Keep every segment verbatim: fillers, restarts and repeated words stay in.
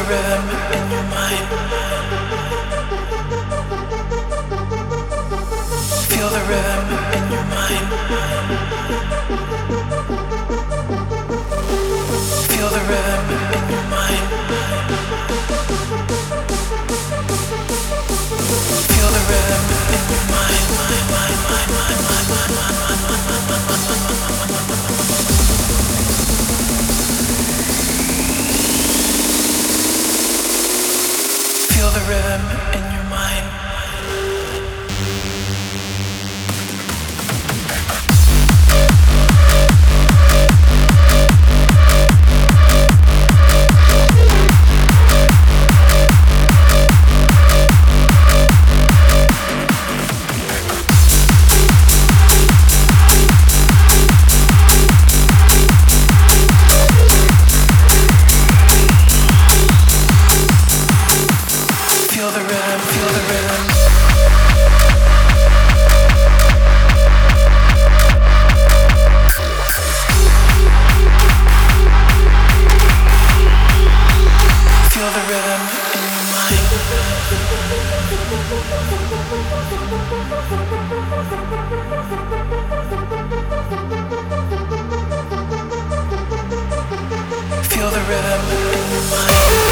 rhythm in your mind. Feel the rhythm in your mind. Feel the rhythm in your mind. Feel the rhythm in your mind. Feel the rhythm in your mind. Feel the rhythm, feel the rhythm. Feel the rhythm in your mind. Feel the rhythm in your mind.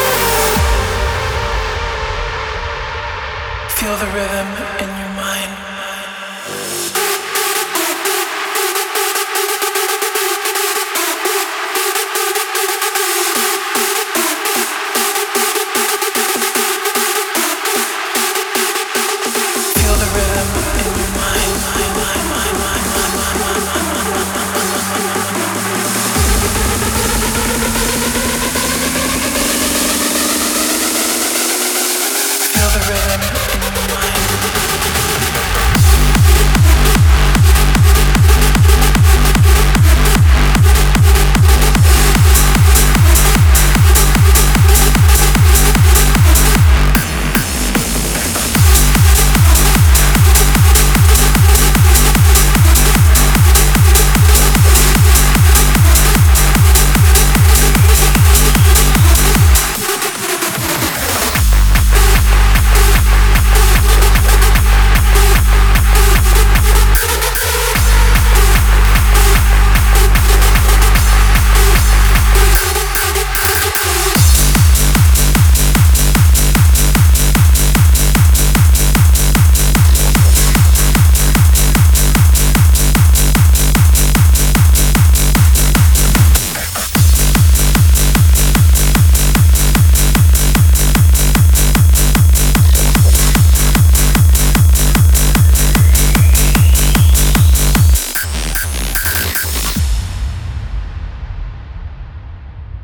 Feel the rhythm in your mind.